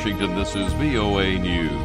Washington, this is VOA News.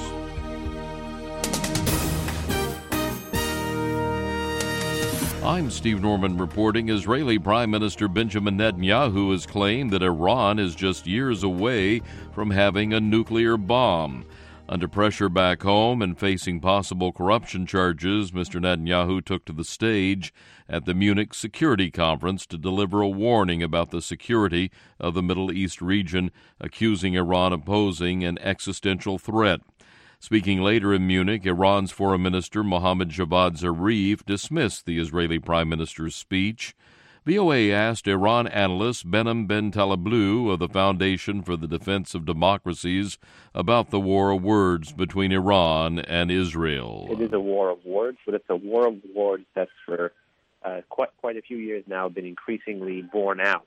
I'm Steve Norman reporting. Israeli Prime Minister Benjamin Netanyahu has claimed that Iran is just years away from having a nuclear bomb. Under pressure back home and facing possible corruption charges, Mr. Netanyahu took to the stage at the Munich Security Conference to deliver a warning about the security of the Middle East region, accusing Iran of posing an existential threat. Speaking later in Munich, Iran's Foreign Minister Mohammad Javad Zarif dismissed the Israeli Prime Minister's speech. VOA asked Iran analyst Behnam Ben Taleblu of the Foundation for the Defense of Democracies about the war of words between Iran and Israel. It is a war of words, but it's a war of words that's for quite a few years now been increasingly borne out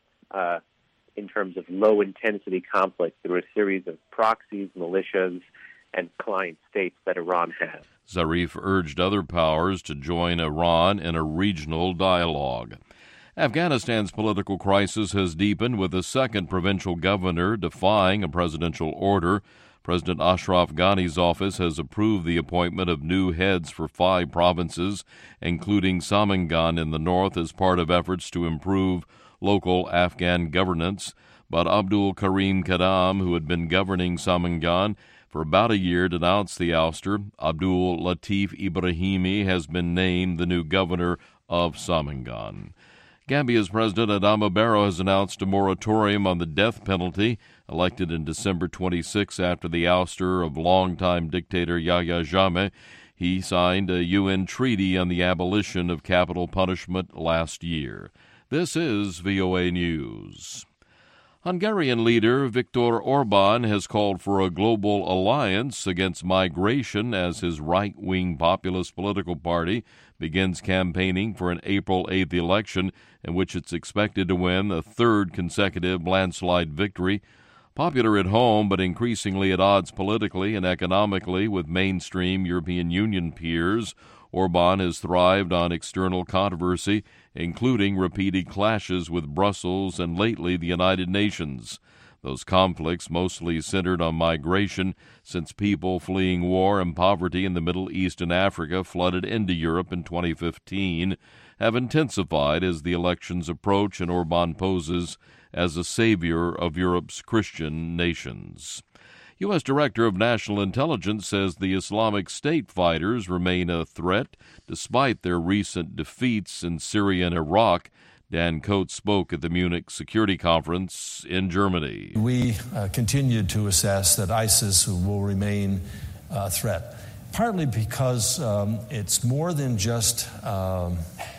in terms of low-intensity conflict through a series of proxies, militias, and client states that Iran has. Zarif urged other powers to join Iran in a regional dialogue. Afghanistan's political crisis has deepened with a second provincial governor defying a presidential order. President Ashraf Ghani's office has approved the appointment of new heads for 5 provinces, including Samangan in the north, as part of efforts to improve local Afghan governance. But Abdul Karim Kadam, who had been governing Samangan for about a year, denounced the ouster. Abdul Latif Ibrahimi has been named the new governor of Samangan. Gambia's President Adama Barrow has announced a moratorium on the death penalty. Elected in December 26 after the ouster of longtime dictator Yahya Jammeh, he signed a UN treaty on the abolition of capital punishment last year. This is VOA News. Hungarian leader Viktor Orban has called for a global alliance against migration as his right-wing populist political party begins campaigning for an April 8th election in which it's expected to win a third consecutive landslide victory. Popular at home but increasingly at odds politically and economically with mainstream European Union peers, Orban has thrived on external controversy, including repeated clashes with Brussels and lately the United Nations. Those conflicts, mostly centered on migration, since people fleeing war and poverty in the Middle East and Africa flooded into Europe in 2015, have intensified as the elections approach and Orban poses as a savior of Europe's Christian nations. U.S. Director of National Intelligence says the Islamic State fighters remain a threat despite their recent defeats in Syria and Iraq. Dan Coates spoke at the Munich Security Conference in Germany. We continue to assess that ISIS will remain a threat, partly because it's more than just a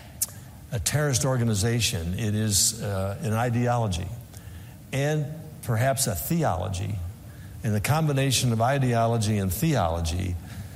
terrorist organization. It is an ideology and perhaps a theology. And the combination of ideology and theology,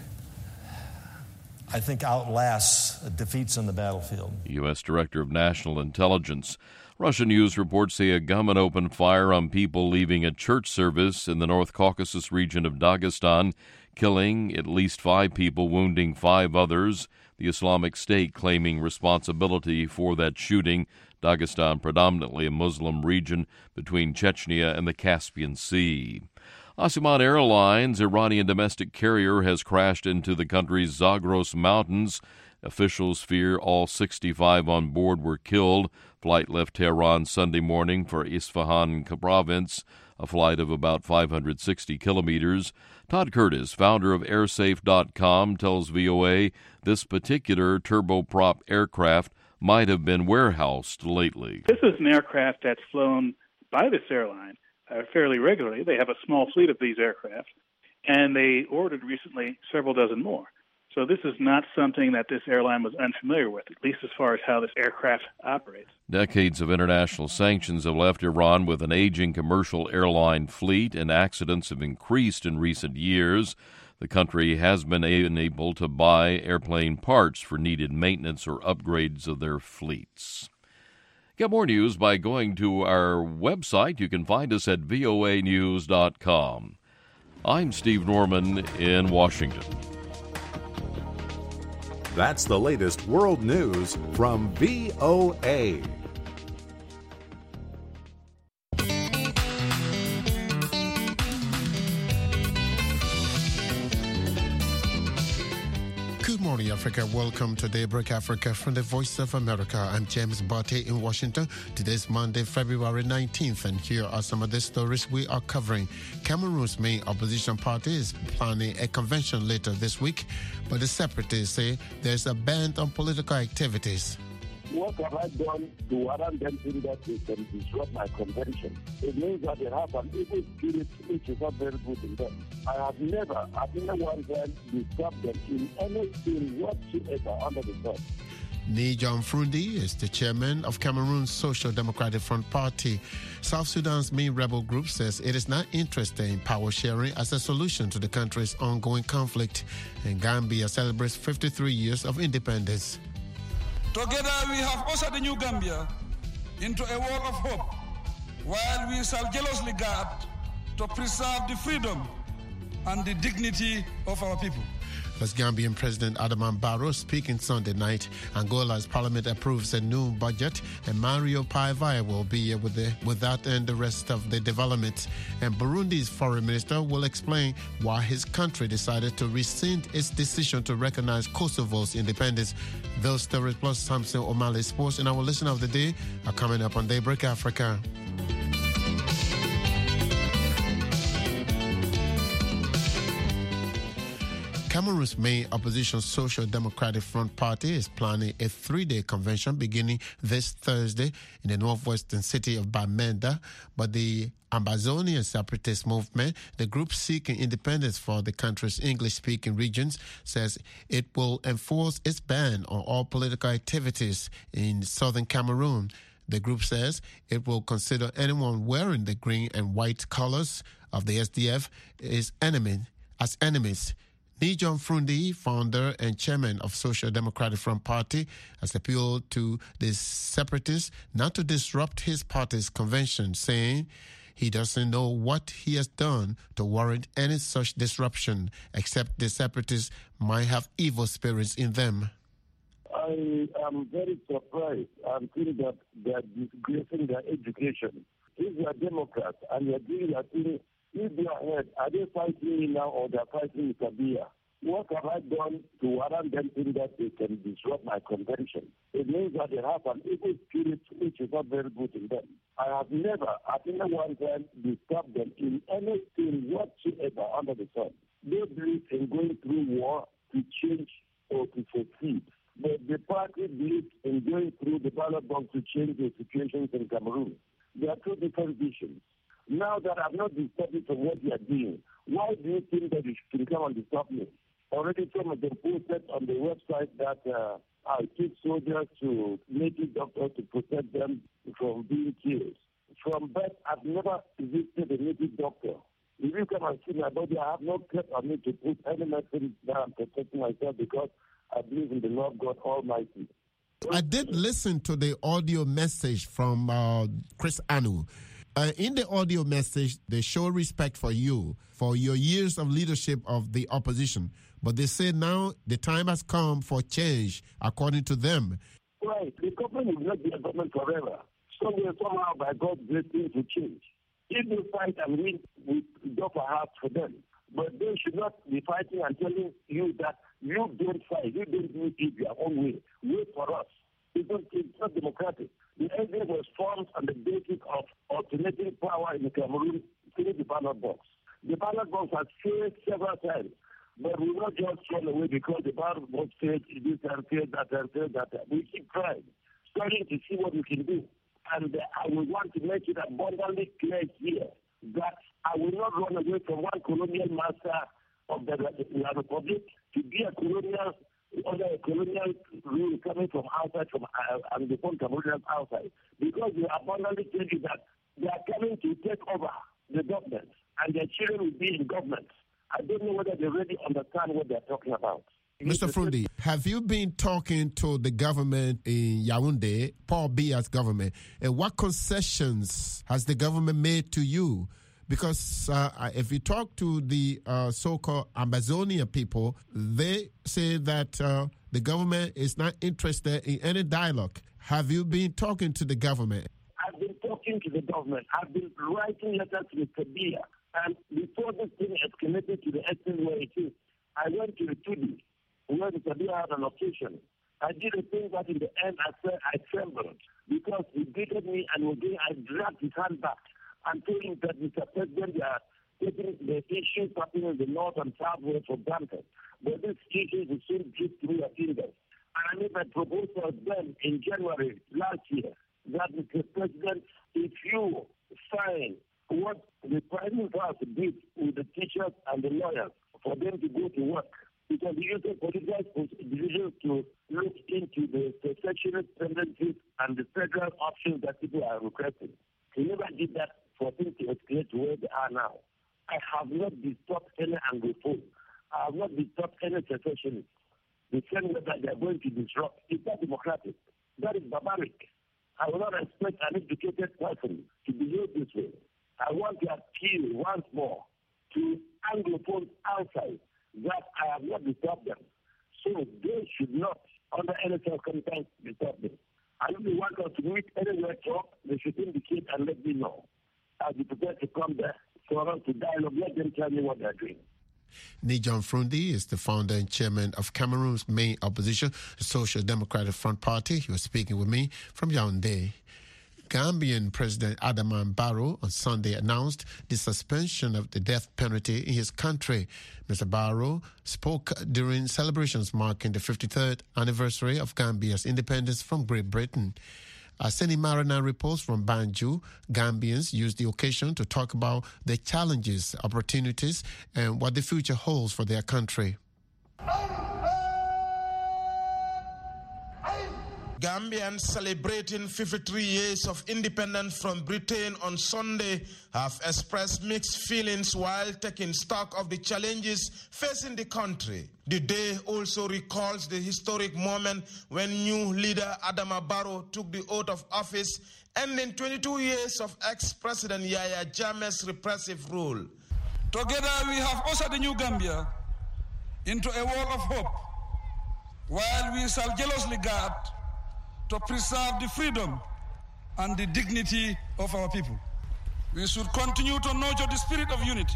I think, outlasts defeats on the battlefield. U.S. Director of National Intelligence. Russian news reports say a gunman opened fire on people leaving a church service in the North Caucasus region of Dagestan, killing at least 5 people, wounding 5 others. The Islamic State claiming responsibility for that shooting. Dagestan, predominantly a Muslim region between Chechnya and the Caspian Sea. Asiman Airlines' Iranian domestic carrier has crashed into the country's Zagros Mountains. Officials fear all 65 on board were killed. Flight left Tehran Sunday morning for Isfahan province, a flight of about 560 kilometers. Todd Curtis, founder of Airsafe.com, tells VOA this particular turboprop aircraft might have been warehoused lately. This is an aircraft that's flown by this airline fairly regularly. They have a small fleet of these aircraft, and they ordered recently several dozen more. So this is not something that this airline was unfamiliar with, at least as far as how this aircraft operates. Decades of international sanctions have left Iran with an aging commercial airline fleet, and accidents have increased in recent years. The country has been unable to buy airplane parts for needed maintenance or upgrades of their fleets. Get more news by going to our website. You can find us at voanews.com. I'm Steve Norman in Washington. That's the latest world news from VOA. Good morning, Africa. Welcome to Daybreak Africa from the Voice of America. I'm James Barty in Washington. Today's Monday, February 19th, and here are some of the stories we are covering. Cameroon's main opposition party is planning a convention later this week, but the separatists say there's a ban on political activities. What have I done to warrant them in that they can disrupt my convention? It means that they have an evil spirit which is not very good in them. I have never once disturbed them in anything whatsoever under the sun. Ni John Frundi is the chairman of Cameroon's Social Democratic Front Party. South Sudan's main rebel group says it is not interested in power sharing as a solution to the country's ongoing conflict. And Gambia celebrates 53 years of independence. Together we have ushered the new Gambia into a world of hope, while we shall jealously guard to preserve the freedom and the dignity of our people. As Gambian President Adama Barrow speaking Sunday night, Angola's parliament approves a new budget, and Mario Paiva will be here with that and the rest of the development. And Burundi's foreign minister will explain why his country decided to rescind its decision to recognize Kosovo's independence. Those stories plus Samson O'Malley Sports and our listener of the day are coming up on Daybreak Africa. Cameroon's main opposition Social Democratic Front Party is planning a 3-day convention beginning this Thursday in the northwestern city of Bamenda. But the Ambazonian separatist movement, the group seeking independence for the country's English-speaking regions, says it will enforce its ban on all political activities in southern Cameroon. The group says it will consider anyone wearing the green and white colors of the SDF as enemies. Nijon Frundi, founder and chairman of Social Democratic Front Party, has appealed to the separatists not to disrupt his party's convention, saying he doesn't know what he has done to warrant any such disruption, except the separatists might have evil spirits in them. I am very surprised. I'm feeling that they are disgracing their education. If you are Democrats and you are doing that thing, if they are ahead, are they fighting me now or they are fighting with Kabila? What have I done to warrant them in that they can disrupt my convention? It means that they have an evil spirit which is not very good in them. I have never once disturbed them in anything whatsoever under the sun. They believe in going through war to change or to succeed. But the party believes in going through the ballot box to change the situations in Cameroon. There are two different visions. Now that I've not disturbed you from what you are doing, why do you think that you should come and disturb me? Already some of them posted on the website that I teach soldiers to native doctors to protect them from being killed. From birth, I've never visited a native doctor. If you come and see my body, I have no care on me to put any medicine that I'm protecting myself because I believe in the Lord God Almighty. I did listen to the audio message from Chris Anu. In the audio message, they show respect for you, for your years of leadership of the opposition. But they say now the time has come for change, according to them. Right. The government will not be a government forever. Somewhere, somehow, by God's grace, things will change. If they fight and win, we go for heart for them. But they should not be fighting and telling you that you don't fight, you don't do it your own way. Wait for us. It's not democratic. The SDF was formed on the basis of alternating power in Cameroon through the ballot box. The ballot box has failed several times, but we will not just run away because the ballot box failed this time, failed that time, failed that time. We keep trying, starting to see what we can do. And I will want to make it abundantly clear here that I will not run away from one colonial master of the Republic to be a colonial under a colonial rule coming from outside, and the Cameroonians outside, because they abundantly tell you that they are coming to take over the government, and their children will be in government. I don't know whether they really understand what they're talking about. Mr. Frundi, have you been talking to the government in Yaoundé, Paul Biya's government, and what concessions has the government made to you? Because if you talk to the so-called Amazonia people, they say that the government is not interested in any dialogue. Have you been talking to the government? I've been talking to the government. I've been writing letters to Mr. Biya. And before this thing escalated to the extent where it is, I went to the Tudi when Sabia had an occasion. I did a thing that in the end I said I trembled because he beated me, and again I dragged his hand back and told him that Mr. President, they are taking the issues happening in the north and southwest for granted. But these issues will soon drift through your fingers. And I made my proposal then in January last year that Mr. President, if you sign what the Prime Minister did with the teachers and the lawyers for them to go to work, because the use of political decisions to look into the secessionist tendencies and the federal options that people are requesting. He never did that for things to escalate to where they are now. I have not disturbed any Anglophone. I have not disturbed any secessionists. The same way that they are going to disrupt is not democratic. That is barbaric. I will not expect an educated person to behave this way. I want to appeal once more to Anglophones outside that I have not disturbed them. So they should not, under any circumstance, disturb them. And if they want us to meet anywhere talk, they should indicate and let me know. I'll be prepared to come there for us to dialogue. Let them tell me what they're doing. Nijon Frundi is the founder and chairman of Cameroon's main opposition, the Social Democratic Front Party. He was speaking with me from Yaoundé. Gambian President Adama Barrow on Sunday announced the suspension of the death penalty in his country. Mr. Barrow spoke during celebrations marking the 53rd anniversary of Gambia's independence from Great Britain. Arseni Marina reports from Banjul. Gambians used the occasion to talk about the challenges, opportunities, and what the future holds for their country. Gambians celebrating 53 years of independence from Britain on Sunday have expressed mixed feelings while taking stock of the challenges facing the country. The day also recalls the historic moment when new leader Adama Barrow took the oath of office, ending 22 years of ex-President Yahya Jammeh's repressive rule. Together we have ushered the new Gambia into a world of hope, while we shall jealously guard to preserve the freedom and the dignity of our people. We should continue to nurture the spirit of unity,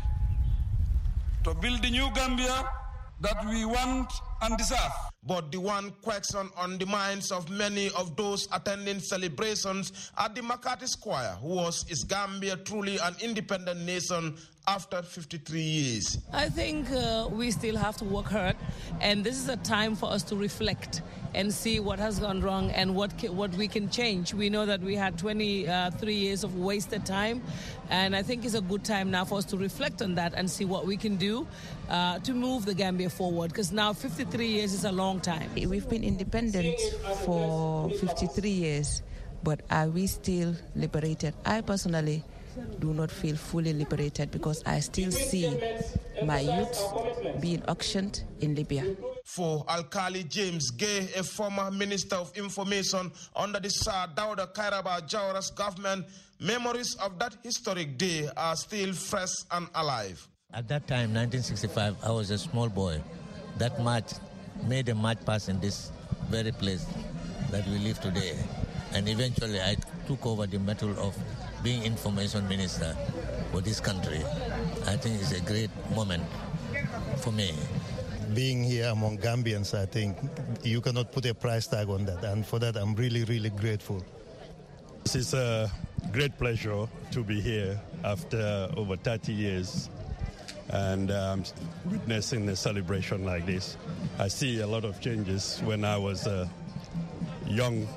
to build the new Gambia that we want and deserve. But the one question on the minds of many of those attending celebrations at the Makati Square was, is Gambia truly an independent nation after 53 years? I think we still have to work hard, and this is a time for us to reflect and see what has gone wrong and what we can change. We know that we had 23 years of wasted time, and I think it's a good time now for us to reflect on that and see what we can do to move the Gambia forward, because now 53 years is a long time. We've been independent for 53 years, but are we still liberated? I personally do not feel fully liberated because I still see my youth being auctioned in Libya. For Alkali James Gay, a former Minister of Information under the Sir Dawda Kairaba Jawara's government, memories of that historic day are still fresh and alive. At that time, 1965, I was a small boy. That march made a march pass in this very place that we live today. And eventually I took over the mantle of being information minister for this country. I think it's a great moment for me. Being here among Gambians, I think you cannot put a price tag on that. And for that, I'm really, really grateful. It's a great pleasure to be here after over 30 years and witnessing a celebration like this. I see a lot of changes. When I was young,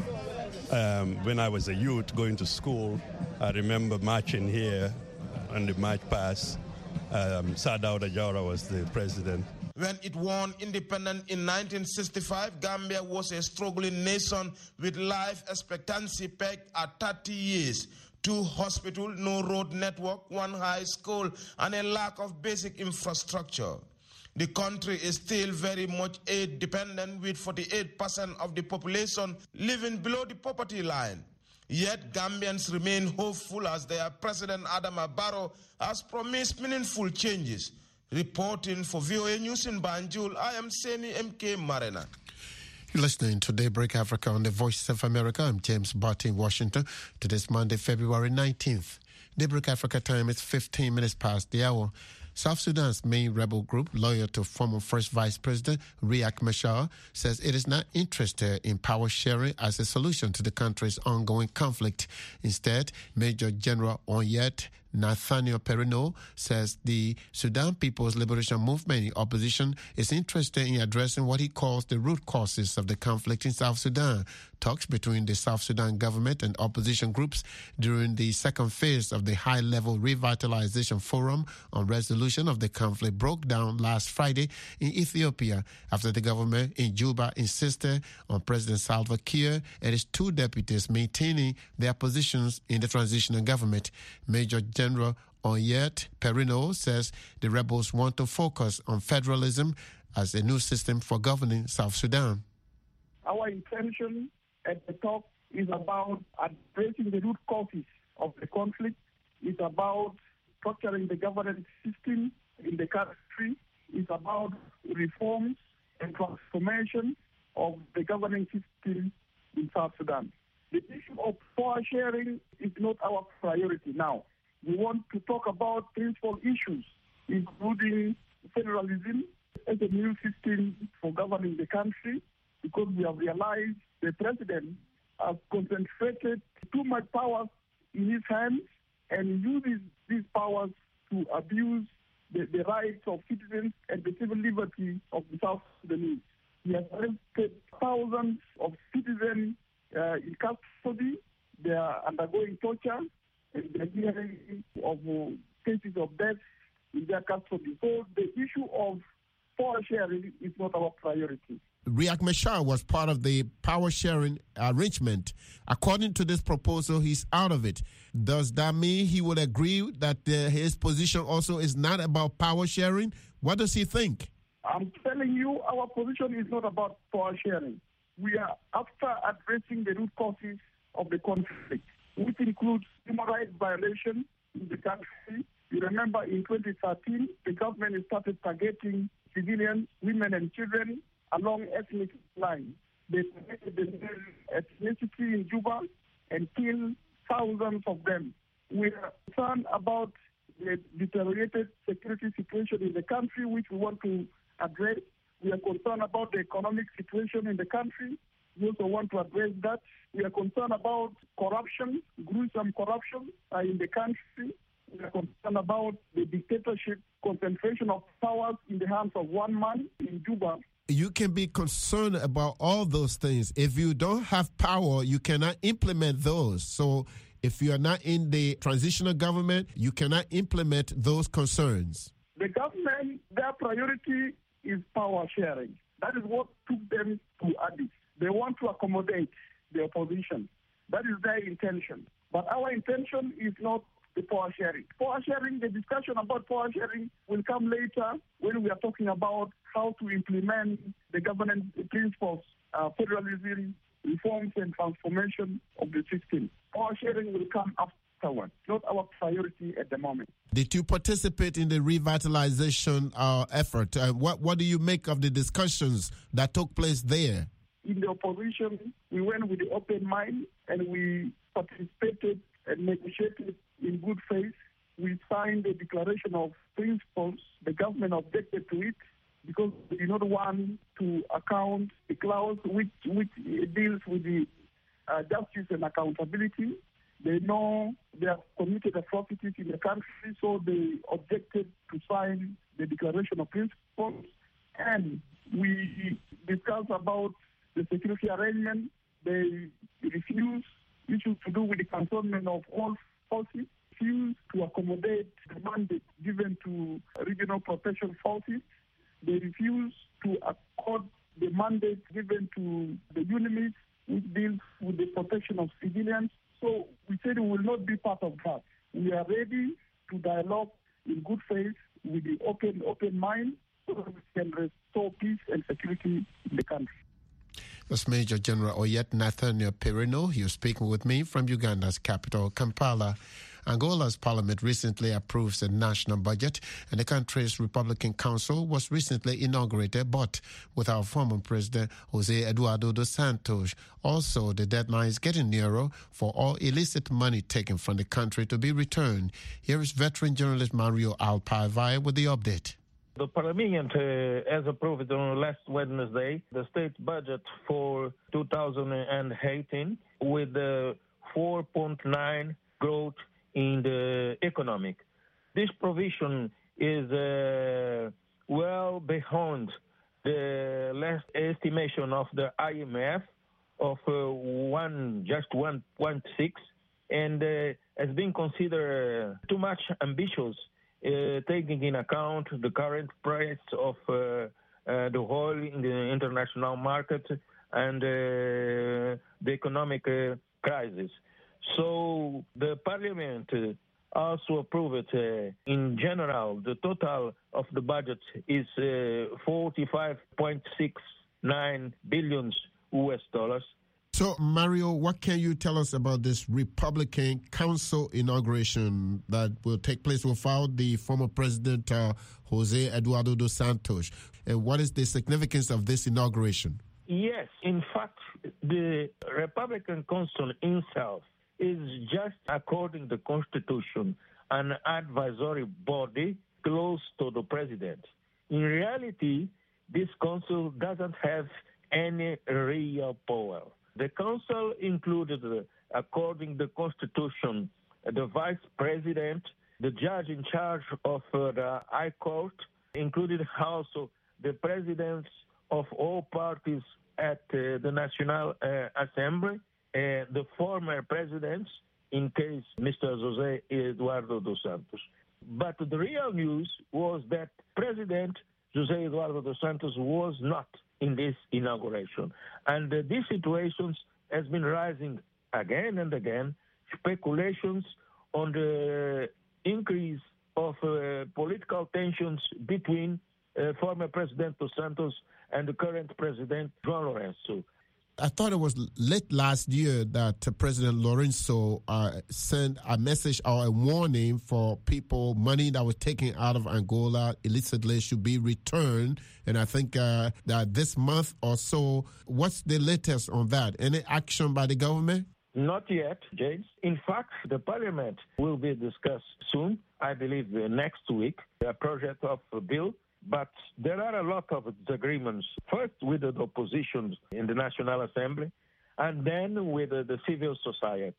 when I was a youth going to school, I remember marching here on the march past. Sir Dawda Jawara was the president. When it won independence in 1965, Gambia was a struggling nation with life expectancy pegged at 30 years. 2 hospitals, no road network, 1 high school, and a lack of basic infrastructure. The country is still very much aid dependent, with 48% of the population living below the poverty line. Yet Gambians remain hopeful as their President Adama Barrow has promised meaningful changes. Reporting for VOA News in Banjul, I am Seni MK Marina. You're listening to Daybreak Africa on the Voice of America. I'm James Barty in Washington. Today's Monday, February 19th. Daybreak Africa time is 15 minutes past the hour. South Sudan's main rebel group, loyal to former First Vice President Riek Machar, says it is not interested in power sharing as a solution to the country's ongoing conflict. Instead, Major General Onyet Nathaniel Perino says the Sudan People's Liberation Movement opposition is interested in addressing what he calls the root causes of the conflict in South Sudan. Talks between the South Sudan government and opposition groups during the second phase of the high-level revitalization forum on resolution of the conflict broke down last Friday in Ethiopia after the government in Juba insisted on President Salva Kiir and his two deputies maintaining their positions in the transitional government. Major General Onyet Perino says the rebels want to focus on federalism as a new system for governing South Sudan. Our intention at the top is about addressing the root causes of the conflict. It's about structuring the governance system in the country. It's about reforms and transformation of the governing system in South Sudan. The issue of power sharing is not our priority now. We want to talk about principal issues, including federalism as a new system for governing the country, because we have realized the president has concentrated too much power in his hands and uses these powers to abuse the rights of citizens and the civil liberty of the South Sudanese. He has arrested thousands of citizens in custody. They are undergoing torture, and they're hearing of cases of death in their custody. So the issue of power sharing is not our priority. Riek Machar was part of the power sharing arrangement. According to this proposal, he's out of it. Does that mean he would agree that his position also is not about power sharing? What does he think? I'm telling you, our position is not about power sharing. We are after addressing the root causes of the conflict, which includes human rights violations in the country. You remember in 2013, the government started targeting civilians, women and children along ethnic lines. They targeted the ethnicity in Juba and killed thousands of them. We are concerned about the deteriorated security situation in the country, which we want to address. We are concerned about the economic situation in the country. We also want to address that. We are concerned about corruption, gruesome corruption in the country. We are concerned about the dictatorship, concentration of powers in the hands of one man in Juba. You can be concerned about all those things. If you don't have power, you cannot implement those. So if you are not in the transitional government, you cannot implement those concerns. The government, their priority is power sharing. That is what took them to Addis. They want to accommodate the opposition. That is their intention. But our intention is not the power sharing. Power sharing, the discussion about power sharing will come later when we are talking about how to implement the governance principles, federalism, reforms and transformation of the system. Power sharing will come afterwards, not our priority at the moment. Did you participate in the revitalization effort? What do you make of the discussions that took place there? In the opposition, we went with the open mind and we participated and negotiated in good faith. We signed a declaration of principles. The government objected to it because they did not want to account the clause which deals with the justice and accountability. They know they have committed atrocities in the country, so they objected to sign the declaration of principles. And we discussed about the security arrangement. They refused issues to do with the cantonment of all forces, refused to accommodate the mandate given to regional protection forces. They refused to accord the mandate given to the UNIMIS, which deals with the protection of civilians. So we said we will not be part of that. We are ready to dialogue in good faith with the open mind so that we can restore peace and security in the country. That's Major General Onyet Nathaniel Perino. He was speaking with me from Uganda's capital, Kampala. Angola's parliament recently approved a national budget, and the country's Republican Council was recently inaugurated, but with our former president, José Eduardo dos Santos. Also, the deadline is getting nearer for all illicit money taken from the country to be returned. Here is veteran journalist Mario Alpavai with the update. The Parliament has approved on last Wednesday the state budget for 2018 with 4.9 growth in the economic. This provision is well beyond the last estimation of the IMF of 1.6 and has been considered too much ambitious. Taking in account the current price of the oil in the international market and the economic crisis. So the Parliament also approved in general the total of the budget is 45.69 billion US dollars. So, Mario, what can you tell us about this Republican Council inauguration that will take place without the former president, José Eduardo dos Santos? And what is the significance of this inauguration? Yes, in fact, the Republican Council itself is just, according to the Constitution, an advisory body close to the president. In reality, this council doesn't have any real power. The council included, according to the Constitution, the vice president, the judge in charge of the High Court, included also the presidents of all parties at the National Assembly, the former presidents, in case Mr. José Eduardo dos Santos. But the real news was that President José Eduardo dos Santos was not in this inauguration. And these situations has been rising again and again, speculations on the increase of political tensions between former President dos Santos and the current President João Lourenço. I thought it was late last year that President Lourenço sent a message or a warning for people, money that was taken out of Angola illicitly should be returned. And I think that this month or so, what's the latest on that? Any action by the government? Not yet, James. In fact, the Parliament will be discussed soon, I believe next week, a project of a bill. But there are a lot of disagreements, first with the opposition in the National Assembly, and then with the civil society.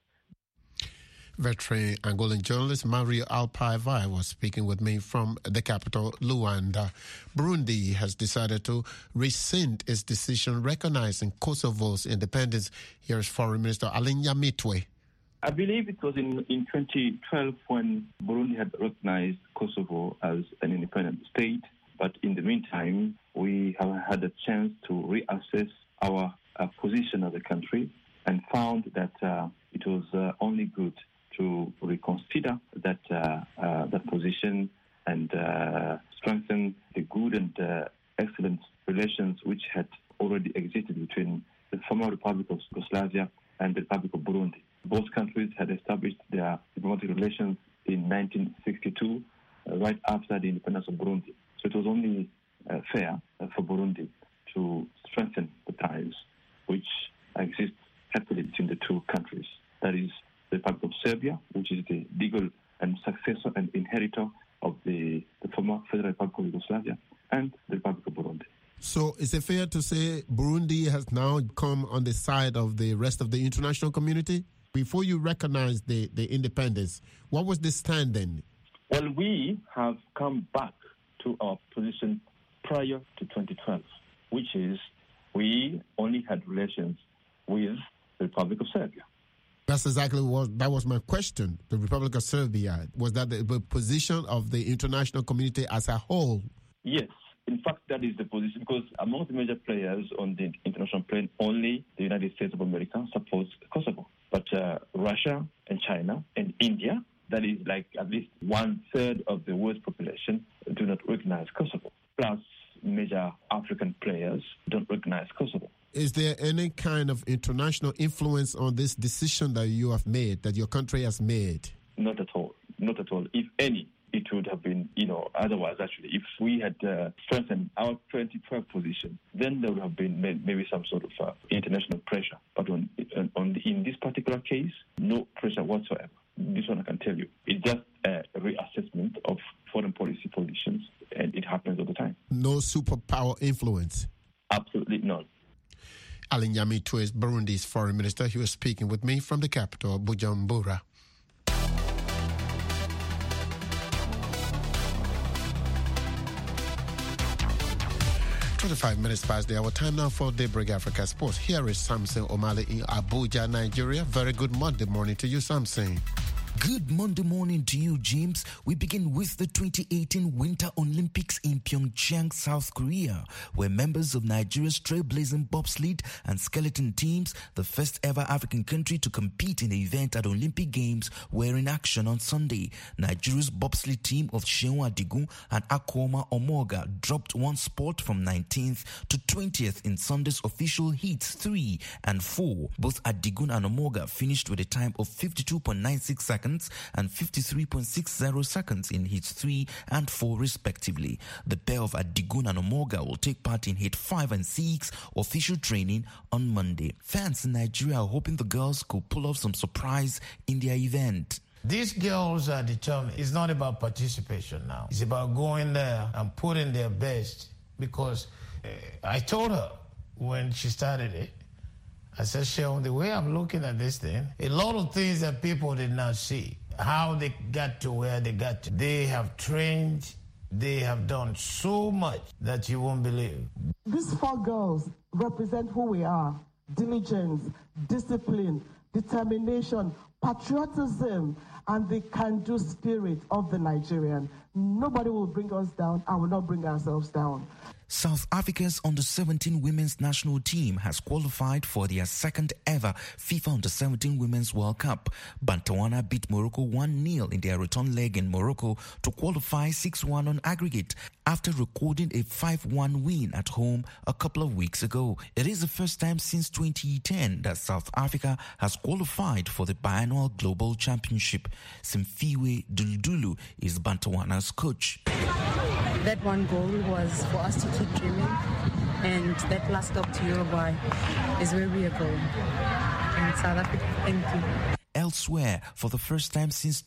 Veteran Angolan journalist Mario Alpavai was speaking with me from the capital, Luanda. Burundi has decided to rescind its decision recognizing Kosovo's independence. Here is Foreign Minister Alain Nyamitwe. I believe it was in 2012 when Burundi had recognized Kosovo as an independent state. But in the meantime, we have had a chance to reassess our position as a country and found that it was only good to reconsider that position and strengthen the good and excellent relations which had already existed between the former Republic of Yugoslavia and the Republic of Burundi. Both countries had established their diplomatic relations in 1962, right after the independence of Burundi. So it was only fair for Burundi to strengthen the ties which exist happily between the two countries. That is the Republic of Serbia, which is the legal and successor and inheritor of the former Federal Republic of Yugoslavia, and the Republic of Burundi. So is it fair to say Burundi has now come on the side of the rest of the international community? Before you recognize the independence, what was the stand then? Well, we have come back to our position prior to 2012, which is we only had relations with the Republic of Serbia. That's exactly that was my question. The Republic of Serbia, was that the position of the international community as a whole? Yes. In fact, that is the position, because among the major players on the international plane, only the United States of America supports Kosovo. But Russia and China and India, that is like at least 1/3 of the world's population, do not recognize Kosovo. Plus, major African players don't recognize Kosovo. Is there any kind of international influence on this decision that you have made, that your country has made? Not at all. not at all. If any, it would have been, otherwise actually. If we had strengthened our 2012 position, then there would have been maybe some sort of international pressure. But in this particular case, no pressure whatsoever. This one I can tell you. It's just a reassessment of foreign policy positions, and it happens all the time. No superpower influence? Absolutely none. Alain Nyamitwe is Burundi's foreign minister. He was speaking with me from the capital, Bujumbura. 25 minutes past the hour. Time now for Daybreak Africa Sports. Here is Samson Omale in Abuja, Nigeria. Very good Monday morning to you, Samson. Good Monday morning to you, James. We begin with the 2018 Winter Olympics in Pyeongchang, South Korea, where members of Nigeria's trailblazing bobsled and skeleton teams, the first ever African country to compete in the event at Olympic Games, were in action on Sunday. Nigeria's bobsled team of Seun Adigun and Akoma Omoga dropped one spot from 19th to 20th in Sunday's official heats 3 and 4. Both Adigun and Omoga finished with a time of 52.96 seconds and 53.60 seconds in heats 3 and 4 respectively. The pair of Adigun and Omoga will take part in heat 5 and 6 official training on Monday. Fans in Nigeria are hoping the girls could pull off some surprise in their event. These girls are determined. It's not about participation now. It's about going there and putting their best, because I told her when she started it, I said, Seun, the way I'm looking at this thing, a lot of things that people did not see, how they got to where they got to. They have trained, they have done so much that you won't believe. These 4 girls represent who we are: diligence, discipline, determination, patriotism, and the can-do spirit of the Nigerian. Nobody will bring us down. I will not bring ourselves down. South Africa's under-17 women's national team has qualified for their second ever FIFA Under-17 Women's World Cup. Bantawana beat Morocco 1-0 in their return leg in Morocco to qualify 6-1 on aggregate after recording a 5-1 win at home a couple of weeks ago. It is the first time since 2010 that South Africa has qualified for the biannual Global Championship. Simfiwe Duldulu is Bantawana's coach. That one goal was for us to keep dreaming, and that last stop to Uruguay is where we are going. In South Africa, thank you. Elsewhere, for the first time since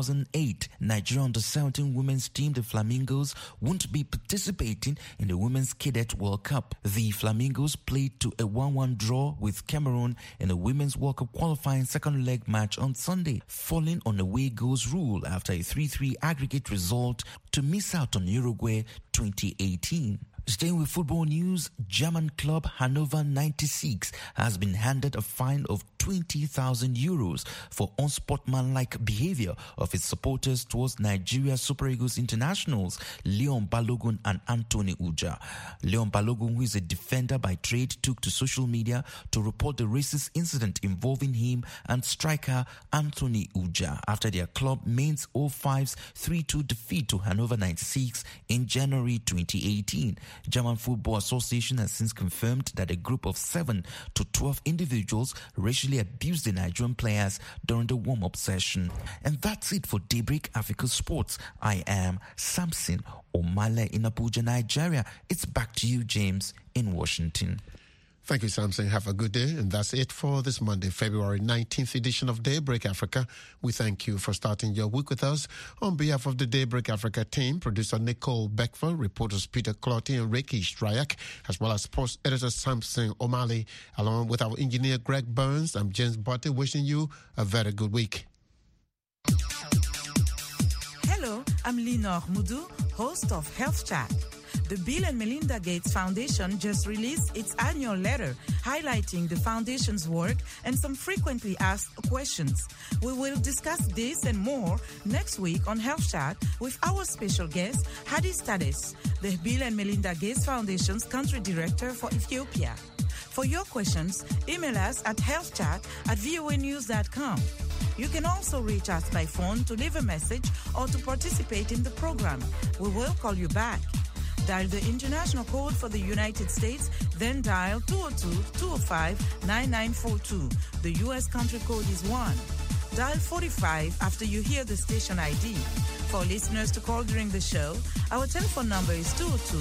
2008, Nigeria Under-17 women's team, the Flamingos, won't be participating in the Women's Cadet World Cup. The Flamingos played to a 1-1 draw with Cameroon in the Women's World Cup qualifying second leg match on Sunday, falling on away goals rule after a 3-3 aggregate result to miss out on Uruguay 2018. Staying with football news, German club Hannover 96 has been handed a fine of 20,000 euros for unsportsmanlike behavior of its supporters towards Nigeria Super Eagles internationals Leon Balogun and Anthony Uja. Leon Balogun, who is a defender by trade, took to social media to report the racist incident involving him and striker Anthony Uja after their club Mainz 05's 3-2 defeat to Hannover 96 in January 2018. German Football Association has since confirmed that a group of 7 to 12 individuals racially abused the Nigerian players during the warm-up session. And that's it for Daybreak Africa Sports. I am Samson Omale in Abuja, Nigeria. It's back to you, James, in Washington. Thank you, Samson. Have a good day. And that's it for this Monday, February 19th edition of Daybreak Africa. We thank you for starting your week with us. On behalf of the Daybreak Africa team, producer Nicole Beckford, reporters Peter Clotty and Ricky Stryak, as well as sports editor Samson Omale, along with our engineer Greg Burns, I'm James Botte, wishing you a very good week. Hello, I'm Lenore Mudu, host of Health Chat. The Bill and Melinda Gates Foundation just released its annual letter highlighting the foundation's work and some frequently asked questions. We will discuss this and more next week on Health Chat with our special guest, Hadi Stades, the Bill and Melinda Gates Foundation's country director for Ethiopia. For your questions, email us at healthchat@voanews.com. You can also reach us by phone to leave a message or to participate in the program. We will call you back. Dial the international code for the United States, then dial 202-205-9942. The U.S. country code is 1. dial 45 after you hear the station ID. For listeners to call during the show, our telephone number is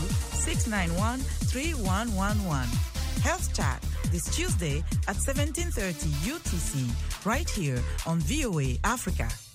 202-691-3111. Health Chat this Tuesday at 17:30 UTC, right here on VOA Africa.